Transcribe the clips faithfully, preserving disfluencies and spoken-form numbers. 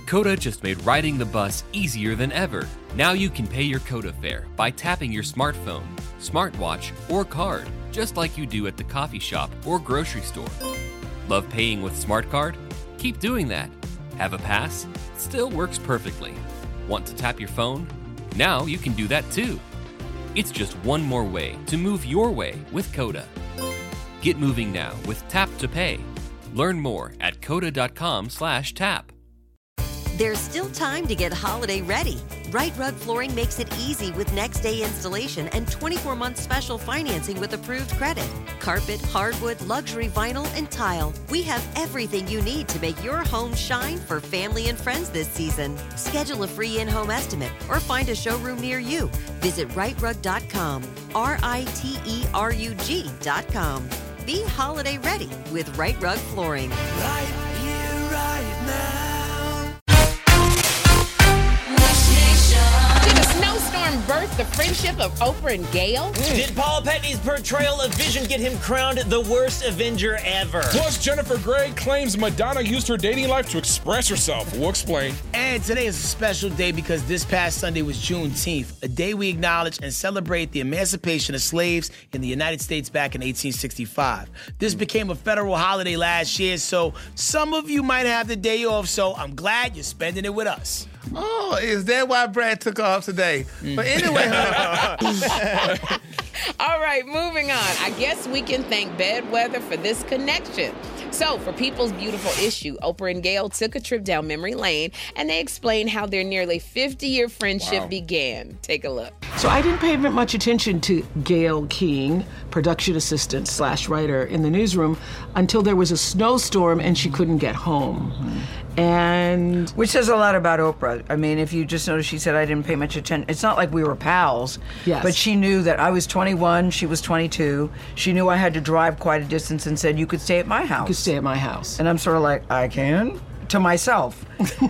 Coda just made riding the bus easier than ever. Now you can pay your Coda fare by tapping your smartphone, smartwatch, or card, just like you do at the coffee shop or grocery store. Love paying with Smart Card? Keep doing that. Have a pass? Still works perfectly. Want to tap your phone? Now you can do that too. It's just one more way to move your way with Coda. Get moving now with Tap to Pay. Learn more at coda.com slash tap. There's still time to get holiday ready. Right Rug Flooring makes it easy with next day installation and twenty-four month special financing with approved credit. Carpet, hardwood, luxury vinyl, and tile. We have everything you need to make your home shine for family and friends this season. Schedule a free in-home estimate or find a showroom near you. Visit right rug dot com, R I T E R U G dot com. Be holiday ready with Right Rug Flooring. Right here, right now. Did a snowstorm birth the friendship of Oprah and Gayle? Mm. Did Paul Bettany's portrayal of Vision get him crowned the worst Avenger ever? Plus, Jennifer Grey claims Madonna used her dating life to express herself. We'll explain. And today is a special day because this past Sunday was Juneteenth, a day we acknowledge and celebrate the emancipation of slaves in the United States back in eighteen sixty-five. This became a federal holiday last year, so some of you might have the day off, so I'm glad you're spending it with us. Oh, is that why Brad took off today? Mm. But anyway. All right, moving on. I guess we can thank bad weather for this connection. So, for People's Beautiful Issue, Oprah and Gayle took a trip down memory lane, and they explained how their nearly fifty-year friendship wow. began. Take a look. So I didn't pay much attention to Gayle King, production assistant slash writer in the newsroom, until there was a snowstorm and she couldn't get home. Mm-hmm. And which says a lot about Oprah. I mean, if you just notice, she said I didn't pay much attention. It's not like we were pals, yes. but she knew that I was twenty-one, she was twenty-two. She knew I had to drive quite a distance and said, you could stay at my house. You could stay at my house. And I'm sort of like, I can? To myself.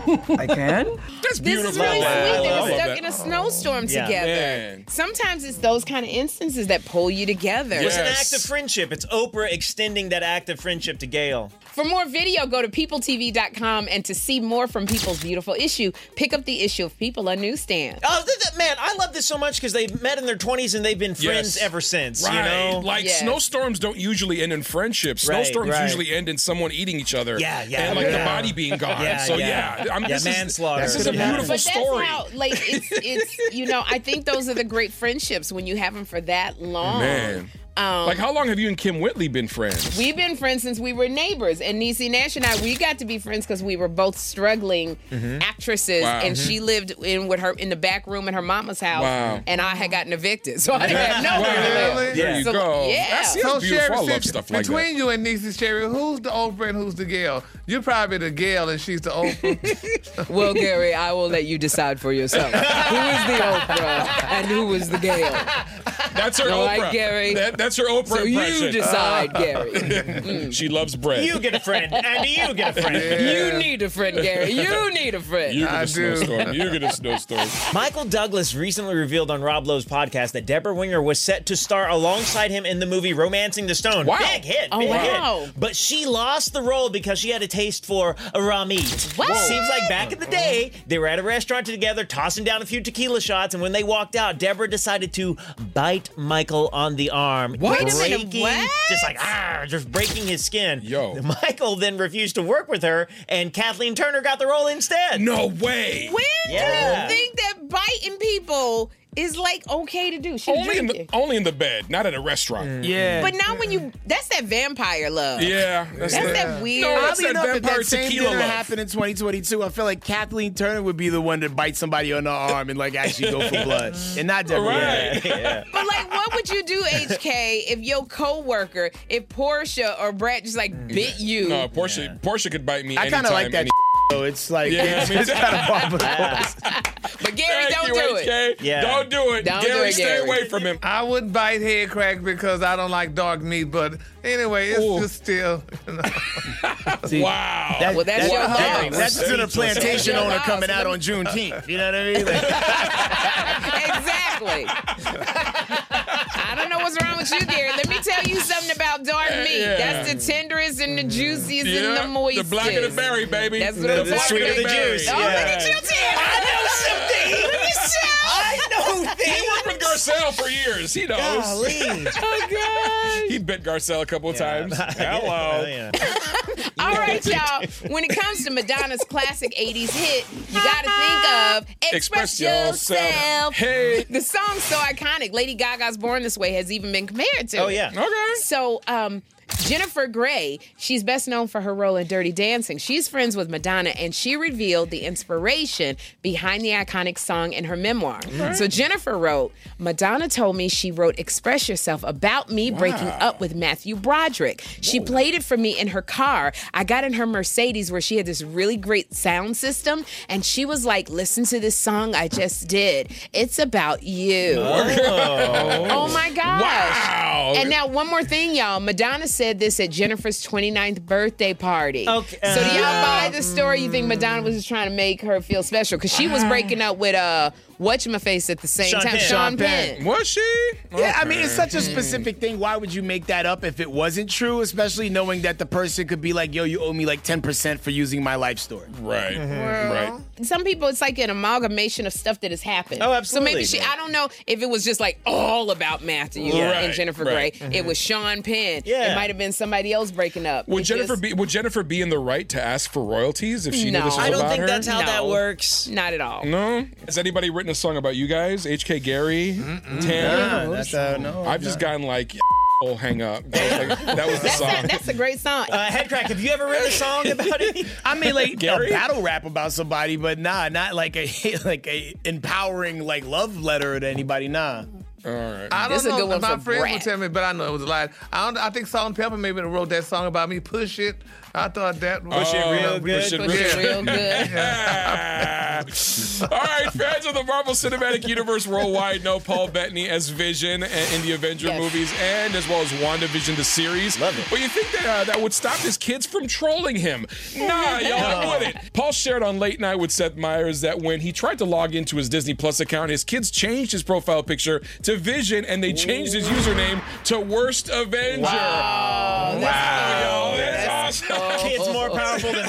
I can? That's beautiful. This is really wow. sweet. They were stuck that. in a snowstorm yeah. together. Man. Sometimes it's those kind of instances that pull you together. It was Yes. an act of friendship. It's Oprah extending that act of friendship to Gayle. For more video, go to people t v dot com, and to see more from People's Beautiful Issue, pick up the issue of People on newsstand. Oh, th- th- man, I love this so much because they met in their twenties and they've been friends Yes. ever since, Right. you know? Like, Yes. snowstorms don't usually end in friendship. Right, Snowstorms right. usually end in someone eating each other. Yeah, yeah, And, like, yeah. the body being gone. Yeah, so, yeah. yeah. I mean, Yeah, this manslaughter. Is, this is a Yeah. beautiful But that's story. how, like, it's, it's, you know, I think those are the great friendships when you have them for that long. Man. Um, Like, how long have you and Kim Whitley been friends? We've been friends since we were neighbors, and Niecy Nash and I, we got to be friends because we were both struggling Mm-hmm. actresses, Wow. and Mm-hmm. she lived in with her in the back room in her mama's house, Wow. and I had gotten evicted, so I didn't have nowhere to live. Really? There you So, go. yeah. That's, that's So, beautiful. I Sherry, love stuff like between that. you and Niecy, Sherry, who's the Oprah and who's the Gayle? You're probably the Gayle and she's the Oprah. Well, Gary, I will let you decide for yourself. Who is the Oprah and who is the Gayle? That's her All Oprah. right, Gary. That, that's her Oprah So impression. you decide, Gary. Mm. She loves bread. You get a friend, and you get a friend. Yeah. You need a friend, Gary. You need a friend. You get I a do. snowstorm. You get a snowstorm. Michael Douglas recently revealed on Rob Lowe's podcast that Deborah Winger was set to star alongside him in the movie Romancing the Stone. Wow. Big hit, Oh, big wow. hit. But she lost the role because she had a taste for raw meat. What? Seems like back in the day, they were at a restaurant together, tossing down a few tequila shots, and when they walked out, Deborah decided to bite Michael on the arm. What? Wait a minute, breaking- what? Just like, ah, just breaking his skin. Yo. Michael then refused to work with her, and Kathleen Turner got the role instead. No way. When Yeah. do you think that biting people is like okay to do? She was Only in the drinking. only in the bed, not at a restaurant. Yeah. But now when you, that's that vampire love. Yeah, that's, That's the- that weird. No, that's Oddly that enough, if vampire that same tequila dinner love. happened in twenty twenty-two, I feel like Kathleen Turner would be the one to bite somebody on the arm and like actually go for blood, and not Deborah. Right. Yeah. But like, what would you do, H K, if your coworker, if Portia or Brett just like bit you? No, Portia, Portia could bite me I kind of like anytime, that. So it's like Yeah, it's, me it's too. kind of par for the course. But Gary, Thank don't you, do H it. K. Yeah. Don't do it. Don't do Gary, it, stay Gary. away from him. I would bite head crack because I don't like dark meat, but anyway, it's Ooh. just still. You know. See, Wow. that- Well, that's your that- loss. That's just in a plantation That's your owner loss. coming out on Juneteenth. You know what I mean? Like, Exactly. I I don't know what's wrong with you, Gary. Let me tell you something about dark meat. Yeah. That's the tenderest and the juiciest Yeah, and the moistest. the blacker the berry, baby. That's what The I'm The talking sweeter the about. juice. Oh, yeah. look at you, Tim. I know something. Look at you. I know He things. worked with Garcelle for years. He knows. Golly. Oh, God. He bit Garcelle a couple of times. Oh, Hello. yeah. All right, y'all. When it comes to Madonna's classic eighties hit, you got to think of Express, Express yourself. Yourself. Hey. The song's so iconic. Lady Gaga's Born This Way has even been compared to Oh, it. yeah. Okay. So, um, Jennifer Grey, she's best known for her role in Dirty Dancing. She's friends with Madonna, and she revealed the inspiration behind the iconic song in her memoir. So Jennifer wrote, Madonna told me she wrote Express Yourself about me breaking up with Matthew Broderick. She played it for me in her car. I got in her Mercedes where she had this really great sound system, and she was like, listen to this song I just did. It's about you. Oh. Oh my gosh. Wow. And now one more thing, y'all. Madonna said this at Jennifer's twenty-ninth birthday party. Okay. So do y'all Uh, buy the story? You think Madonna was just trying to make her feel special? Because she was breaking up with uh whatchamaface at the same Sean time. Penn. Sean Sean Penn. Penn. Was she? Yeah, I mean, it's such a specific thing. Why would you make that up if it wasn't true? Especially knowing that the person could be like, yo, you owe me like ten percent for using my life story. Right. Right. Some people, it's like an amalgamation of stuff that has happened. Oh, So absolutely. maybe she, I don't know if it was just like all about Matthew Right, and Jennifer right. Grey. It was Sean Penn. Yeah. It might have been somebody else breaking up. Would It Jennifer just- be Would Jennifer be in the right to ask for royalties if she No. knew this was I don't about think her? that's how that No. works. Not at all. No. Has anybody written a song about you guys? H K Gary, Tanner. That's uh, no. I've just gotten like oh, hang up. That was, like, that was the That's, song. a, that's a great song. Uh, Headcrack, have you ever written a song about it? I mean, like Gary? a battle rap about somebody, but nah, not like a like a empowering like love letter to anybody. Nah. All right. I This don't is a know. good one My for friends Brat. would tell me, but I know it was a lie. I don't. I think Salt and Pepper maybe wrote that song about me. Push it. I thought that was Push it real good. Push it Push it Yeah. real good. All right, fans of the Marvel Cinematic Universe worldwide know Paul Bettany as Vision in the Avenger Yes. movies and as well as WandaVision, the series. Love it. But you think that uh, that would stop his kids from trolling him? Nah, y'all, it wouldn't. Paul shared on Late Night with Seth Meyers that when he tried to log into his Disney Plus account, his kids changed his profile picture to Vision and they changed his username to Worst Avenger. Wow. Wow, yo, that's awesome. Kids more powerful than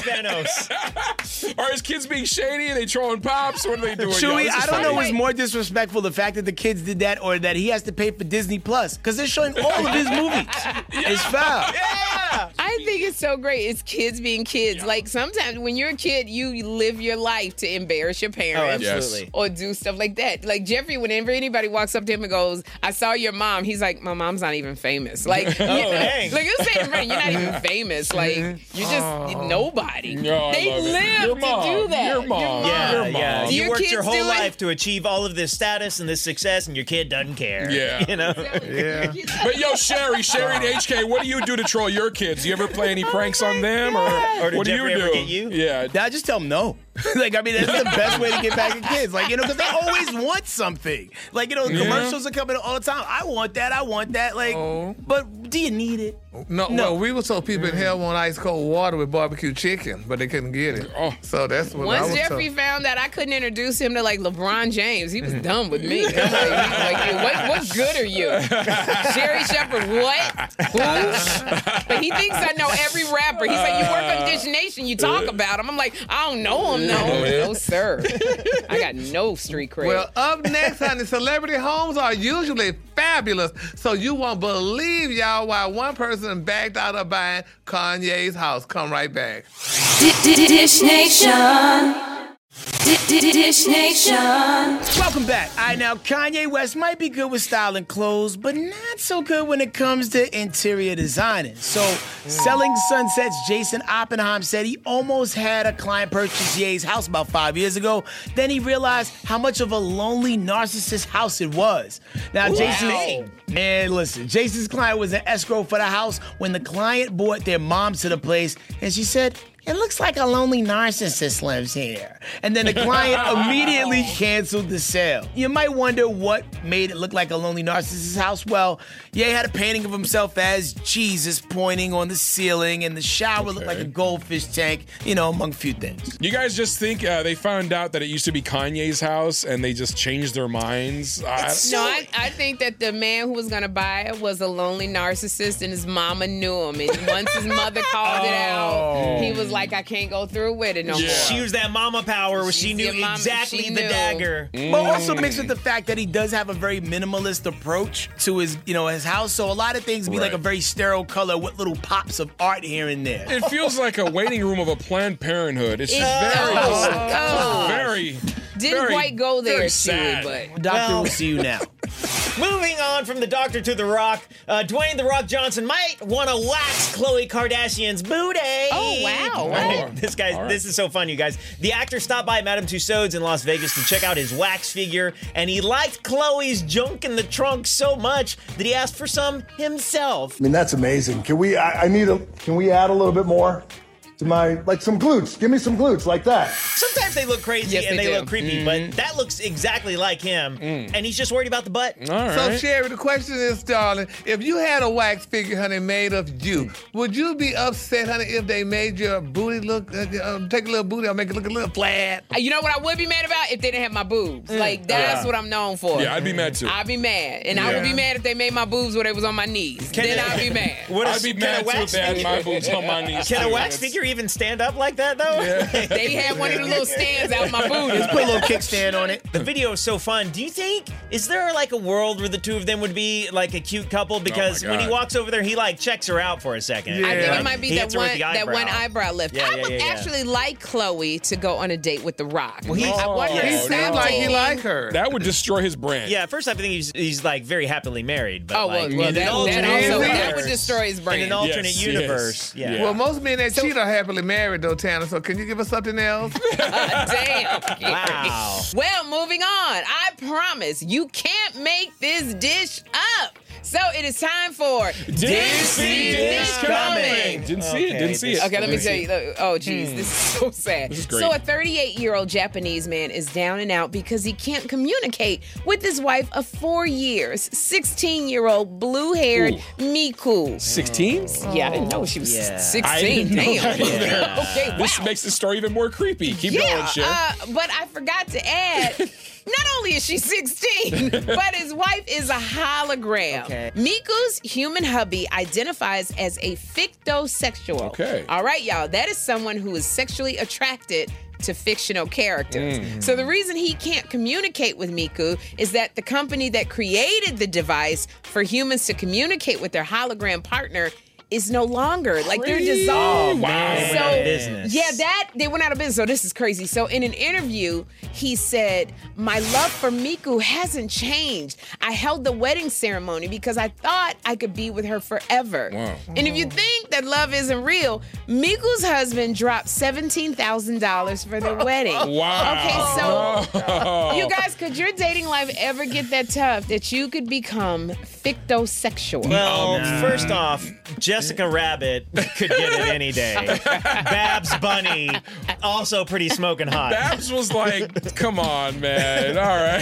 Thanos. Are his kids being shady? Are they trolling pops? What are they doing? y'all? Chewy, This is I don't funny. know what's more disrespectful, the fact that the kids did that or that he has to pay for Disney Plus, because they're showing all of his movies. It's foul. Yeah. I think it's so great. It's kids being kids. Like sometimes when you're a kid, you live your life to embarrass your Oh, parents. absolutely. Or do stuff like that. Like Jeffrey, whenever anybody walks up to him and goes, I saw your mom, he's like, my mom's not even famous. Like, you know, dang. like you say in front, you're not even famous. Like, you're just nobody. No, I they love it. live Your to mom. do that. Your mom. Yeah, Your mom. yeah. Do You your worked kids your whole do it? life to achieve all of this status and this success, and your kid doesn't care. Yeah. You know? Yeah. But yo, Sherry, Sherry and H K, what do you do to troll your kids? Do you ever play any pranks on them, or, Or did what do Jeffrey you do? ever get you? Yeah. I just tell them no. Like, I mean, that's the best way to get back at kids. Like, you know, because they always want something. Like, you know, Yeah. commercials are coming all the time. I want that. I want that. Like, Oh. but do you need it? No, No. well, we were told people in hell want ice cold water with barbecue chicken, but they couldn't get it. Oh. So that's what I Once was Jeffrey told. found that I couldn't introduce him to like LeBron James, he was done with me. I'm like, like, what, what good are you? Sherry Shepherd, what? Who? But he thinks I know every rapper. He's like, you work on Dish Nation, you talk about him. I'm like, I don't know him, no. No, sir. I got no street cred. Well, up next, honey, celebrity homes are usually fabulous, so you won't believe, y'all, why one person backed out of buying Kanye's house. Come right back. Dish Nation. Dish Nation. Welcome back. All right, now, Kanye West might be good with styling clothes, but not so good when it comes to interior designing. So, Selling Sunset's Jason Oppenheim said he almost had a client purchase Ye's house about five years ago. Then he realized how much of a lonely narcissist house it was. Now, Jason, man, listen, Jason's client was an escrow for the house when the client brought their mom to the place, and she said, it looks like a lonely narcissist lives here. And then the client immediately canceled the sale. You might wonder what made it look like a lonely narcissist's house. Well, Ye had a painting of himself as Jesus pointing on the ceiling, and the shower Okay. looked like a goldfish tank, you know, among a few things. You guys just think uh, they found out that it used to be Kanye's house and they just changed their minds? Uh, No, I, I think that the man who was going to buy it was a lonely narcissist and his mama knew him. And once his mother called it out, he was like, I can't go through with it no Yeah. more. She used that mama power where she She's knew your mama. exactly She the knew. dagger. But also mixed with the fact that he does have a very minimalist approach to his, you know, his house. So a lot of things be like Right. a very sterile color with little pops of art here and there. It feels like a waiting room of a Planned Parenthood. It's It just very, does. Oh. very, Didn't very, quite go there, very Stewie, sad. but Doctor Well- will see you now. Moving on from the Doctor to The Rock, uh, Dwayne The Rock Johnson might want to wax Khloe Kardashian's booty. Oh, wow. Right? This guy, All right. this is so fun, you guys. The actor stopped by Madame Tussauds in Las Vegas to check out his wax figure, and he liked Khloe's junk in the trunk so much that he asked for some himself. I mean, that's amazing. Can we, I, I need a, can we add a little bit more to my, like some glutes? Give me some glutes like that. Sometimes they look crazy Yes, and they they, do. look creepy, but that looks exactly like him, and he's just worried about the butt. All right. So, Sherry, the question is, darling, if you had a wax figure, honey, made of you, would you be upset, honey, if they made your booty look, uh, uh, take a little booty or make it look a little flat? you know what I would be mad about? If they didn't have my boobs. Like, that's Yeah. what I'm known for. Yeah, I'd be mad too. I'd be mad. And I would Yeah. be mad if they made my boobs where they was on my knees. Can then it- I'd be mad. What I'd is- be can mad a too if wax they had figure- my boobs on my knees. Can a too. wax That's- figure even stand up like that, though? They had one of the little stands out my booty. Just put a little kickstand on it. The video is so fun. Do you think, is there like a world where the two of them would be like a cute couple? Because when he God. walks over there, he like checks her out for a second. I think Yeah. it might be He that hits her with one the that one eyebrow. eyebrow lift. Yeah, I yeah, would yeah, yeah. actually like Chloe to go on a date with The Rock. Well, he's- I wonder Oh, if He no. he's seems like he dating- like her. That would destroy his brand. Yeah, at first I think he's he's like very happily married, but Oh, well, like well in that, an that, alternate also, that universe- would destroy his in brand. an alternate Yes, universe. yes. Yeah. Well, most men that cheat are happily married, though, Tanner. So can you give us something else? Damn. Gary. Wow. Well, moving on. I promise you can't make this dish up. So it is time for Didn't see this coming. Didn't see it. Okay, Didn't see it. Okay, let me tell you. look, Oh, geez, this is so sad. This is great. So, a thirty-eight-year-old Japanese man is down and out because he can't communicate with his wife of four years, sixteen-year-old blue-haired Ooh. Miku. sixteen? Yeah, I didn't know she was Yeah. I sixteen. didn't know Damn. that either. Okay, wow. This makes the story even more creepy. Keep yeah, going, Cher. uh, but I forgot to add. Not only is she sixteen, but his wife is a hologram. Okay. Miku's human hubby identifies as a fictosexual. Okay. All right, y'all. That is someone who is sexually attracted to fictional characters. So the reason he can't communicate with Miku is that the company that created the device for humans to communicate with their hologram partner is no longer like they're dissolved. Wow. They went out of business. Yeah, that they went out of business. So this is crazy. So in an interview, he said, "My love for Miku hasn't changed. I held the wedding ceremony because I thought I could be with her forever." Wow. And if you think that love isn't real, Miku's husband dropped seventeen thousand dollars for their wedding. Wow. Okay, so Oh. you guys, could your dating life ever get that tough that you could become fictosexual? Well, first off, Jessica Rabbit could get it any day. Babs Bunny, also pretty smoking hot. Babs was like, come on, man. All right.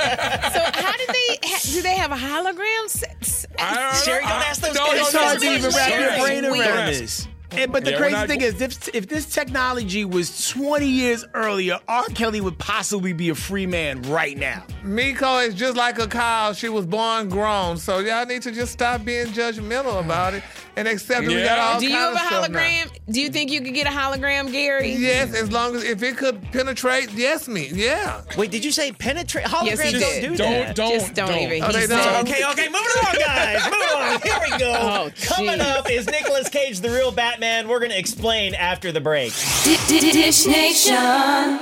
So how did they? Ha- do they have a hologram? sex? I don't know. Sherry, don't ask those No, questions. It's hard to Sherry, even wrap your Sherry, brain weird. around this. And, but the Yeah, we're crazy not- thing is, if, if this technology was twenty years earlier, R. Kelly would possibly be a free man right now. Miko is just like a cow. She was born grown. So y'all need to just stop being judgmental about it and accept that we got Yeah. all Do you kind have a of stuff now. hologram? Do you think you could get a hologram, Gary? Yes, as long as if it could penetrate, yes, me, yeah. Wait, did you say penetrate? Holograms Yes, he don't did. do Don't, that. don't, Just don't even. Oh, He they said- don't? Okay, okay, moving along, guys. Moving along. Here we go. Oh, Coming geez. up is Nicolas Cage, the real Batman. We're going to explain after the break. Dish Nation.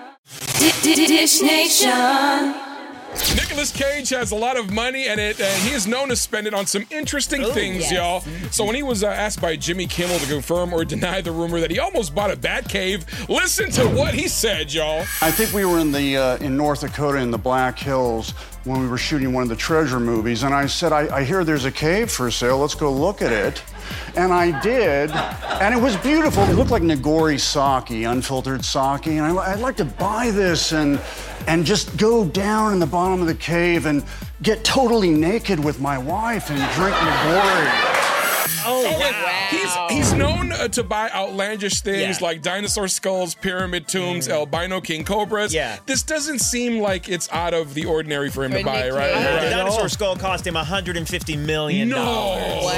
Dish Nation. Nicolas Cage has a lot of money, and it and he is known to spend it on some interesting things, yes. y'all. So when he was uh, asked by Jimmy Kimmel to confirm or deny the rumor that he almost bought a bat cave, listen to what he said, y'all. I think we were in the uh, in North Dakota in the Black Hills when we were shooting one of the treasure movies, and I said, I, I hear there's a cave for sale. Let's go look at it. And I did, and it was beautiful. It looked like Nagori sake, unfiltered sake, and I, I'd like to buy this and, and just go down in the bottom of the cave and get totally naked with my wife and drink Nagori. Oh, Oh, wait, wow. He's he's known uh, to buy outlandish things Yeah. like dinosaur skulls, pyramid tombs, albino king cobras. Yeah. This doesn't seem like it's out of the ordinary for him For to buy, Nick right? Cage. Right. The dinosaur skull cost him one hundred fifty million dollars. No. What?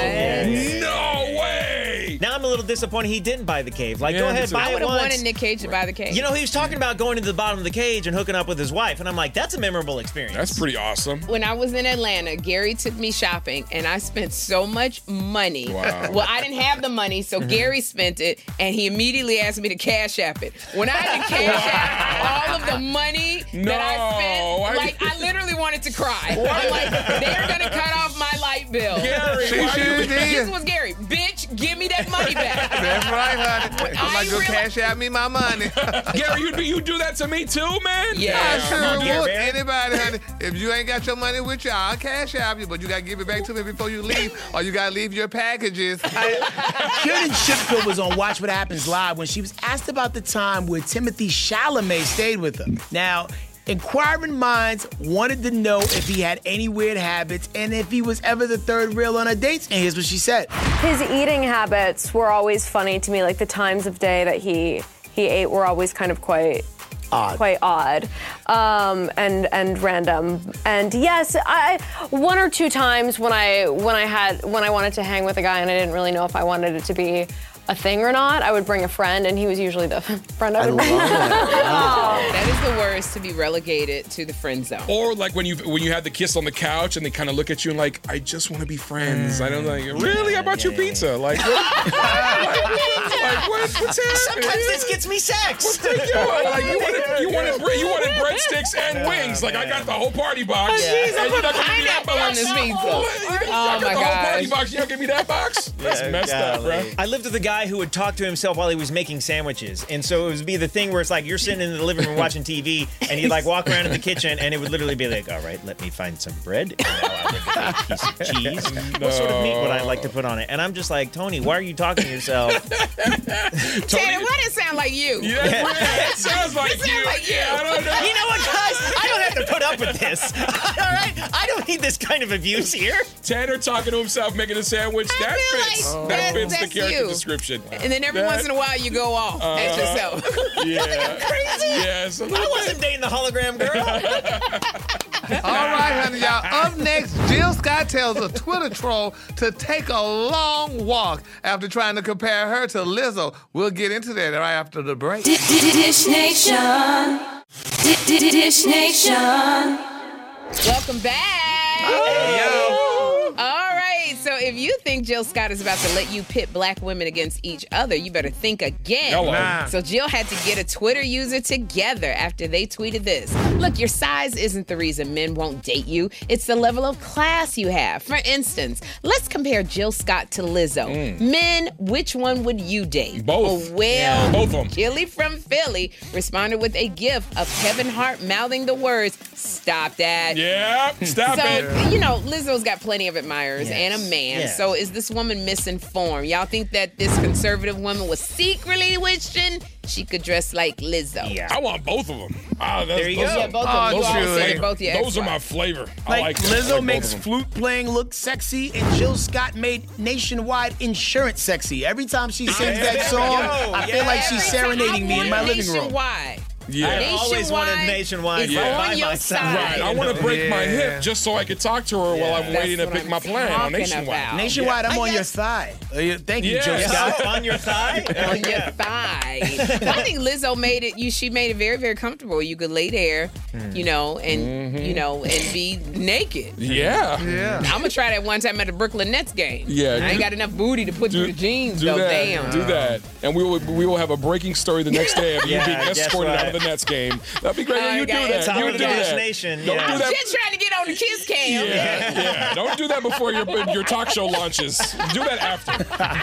No way. Now I'm a little disappointed he didn't buy the cave. Like, Yeah, go me ahead, too. buy I it would have once. wanted Nick Cage to buy the cage. You know, he was talking about going to the bottom of the cage and hooking up with his wife, and I'm like, that's a memorable experience. That's pretty awesome. when I was in Atlanta, Gary took me shopping, and I spent so much money. Wow. Well, I didn't have the money, so Gary spent it, and he immediately asked me to cash app it. When I had to cash app all of the money that I No, spent, why- like I literally wanted to cry. I'm like, they're gonna cut off my light bill. Gary, She why sure you- did. This was Gary. Bitch, give me that money back. That's right, honey. I'm I like, go realize- cash out me my money. Gary, you do you do that to me too, man? Yeah. I sure on, Gary would. Bear. Anybody, honey. If you ain't got your money with you, I'll cash out you, but you gotta give it back to me before you leave, or you gotta leave your packages. Kiernan Shipka was on Watch What Happens Live when she was asked about the time where Timothy Chalamet stayed with her. Now, inquiring minds wanted to know if he had any weird habits and if he was ever the third rail on her dates. And here's what she said. His eating habits were always funny to me. Like the times of day that he he ate were always kind of quite Odd. quite odd um, and and random. And yes, I one or two times when I when I had when I wanted to hang with a guy and I didn't really know if I wanted it to be a thing or not, I would bring a friend, and he was usually the friend I would bring. That is the worst, to be relegated to the friend zone. Or like when you when you had the kiss on the couch and they kind of look at you and like, I just want to be friends. I don't like, really? I bought you pizza. Like, what? like, like what, what's happening? Sometimes this gets me sex. Thank you. Like you wanted, you wanted, bre- you wanted breadsticks and wings. Like I got the whole party box. Oh, jeez, I And you're put not gonna give me that pineapple on box? this pizza. Oh, Oh, I got my the whole party gosh. box. You don't give me that box? That's Yeah, messed up, bro. golly. I lived with a guy who would talk to himself while he was making sandwiches. And so it would be the thing where it's like you're sitting in the living room watching T V and he'd like walk around in the kitchen and it would literally be like, all right, let me find some bread. And now I look at a piece of cheese. What sort of meat would I like to put on it? And I'm just like, Tony, why are you talking to yourself? Tanner, why does it sound like you? Yeah, it sounds like It sounds you. like you. Yeah, I don't know. You know what, guys? I don't have to put up with this. All right? I don't need this kind of abuse here. Tanner talking to himself, making a sandwich. I That feel fits. like that that- fits the that's character you. description. And then every That- once in a while, you go off at Uh-huh. yourself. Yeah. Crazy. Yes. a I little wasn't dating the hologram girl. All right, honey, y'all. Up next, Jill Scott tells a Twitter troll to take a long walk after trying to compare her to Lizzo. We'll get into that right after the break. Dish Nation. Dish Nation. Welcome back. Hey, yo. All right, so if you think Jill Scott is about to let you pit black women against each other, you better think again. Hello. Nah. So Jill had to get a Twitter user together after they tweeted this. Look, your size isn't the reason men won't date you. It's the level of class you have. For instance, let's compare Jill Scott to Lizzo. Mm. Men, which one would you date? Both. Oh, well, Yeah. Both of 'em. Jilly from Philly responded with a gif of Kevin Hart mouthing the words, "Stop that." Yeah, stop so, it. you know, Lizzo's got plenty of admirers Yes. and a man. Yes. So is this woman misinformed? Y'all think that this conservative woman was secretly wishing she could dress like Lizzo? Yeah. I want both of them. Ah, that's, There you those go. Are, Yeah, both Oh, of them. You those always are- said it, both your those are my ex-wives. flavor. I Like, like that. I Lizzo like both makes of them. flute playing look sexy, and Jill Scott made nationwide insurance sexy. Every time she sings There that we song, go. I feel like she's Every time serenading I me in want my living room. Nationwide. Yeah. I always wanted Nationwide is right by on your my side. side. Right, I want to break my Yeah. hip just so I could talk to her while I'm That's waiting to what pick I'm my plan on talking Nationwide. about. Nationwide, I'm I on your guess- thigh. Uh, yeah, Thank you, Yeah. Jill Yeah. Scott. Scott on your thigh? On your thigh. So I think Lizzo made it. You, she made it very, very comfortable. You could lay there, you know, and you know, and be naked. Yeah. Yeah. I'm gonna try that one time at the Brooklyn Nets game. Yeah, I ain't do- got enough booty to put through the jeans do though. that. Damn. Do that. And we will we will have a breaking story the next day of you Yeah, being guess escorted what? out of the Nets game. That'd be great. Oh, you you do got- that. it's Top You of do the that. Dish Nation. Don't yeah. do that. Just trying to get on the kiss cam. Yeah, yeah. Don't do that before your your talk show launches. Do that after.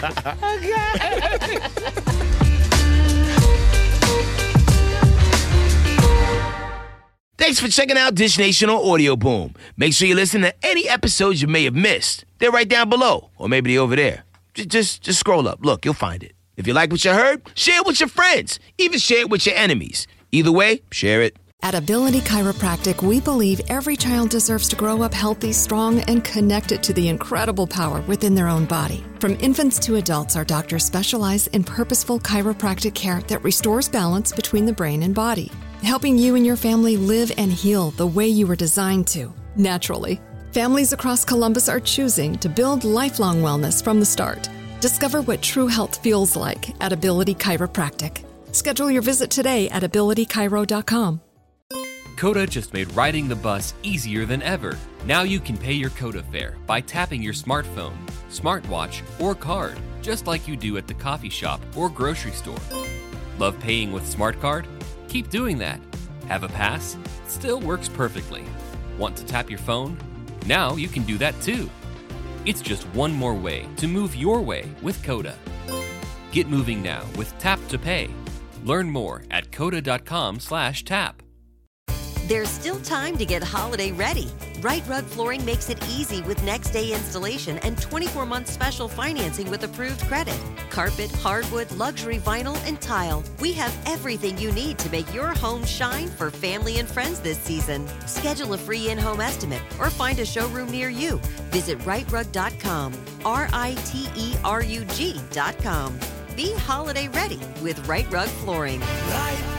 Thanks for checking out Dish Nation on Audio Boom. Make sure you listen to any episodes you may have missed. They're right down below, or maybe they're over there. J- Just, just scroll up. Look, you'll find it. If you like what you heard, share it with your friends. Even share it with your enemies. Either way, share it. At Ability Chiropractic, we believe every child deserves to grow up healthy, strong, and connected to the incredible power within their own body. From infants to adults, our doctors specialize in purposeful chiropractic care that restores balance between the brain and body, helping you and your family live and heal the way you were designed to, naturally. Families across Columbus are choosing to build lifelong wellness from the start. Discover what true health feels like at Ability Chiropractic. Schedule your visit today at ability chiro dot com. Coda just made riding the bus easier than ever. Now you can pay your Coda fare by tapping your smartphone, smartwatch, or card, just like you do at the coffee shop or grocery store. Love paying with Smart Card? Keep doing that. Have a pass? Still works perfectly. Want to tap your phone? Now you can do that too. It's just one more way to move your way with Coda. Get moving now with Tap to Pay. Learn more at coda dot com slash tap. There's still time to get holiday ready. Right Rug Flooring makes it easy with next day installation and twenty-four month special financing with approved credit. Carpet, hardwood, luxury vinyl, and tile. We have everything you need to make your home shine for family and friends this season. Schedule a free in-home estimate or find a showroom near you. Visit right rug dot com, R I T E R U G dot com. Be holiday ready with Right Rug Flooring. Right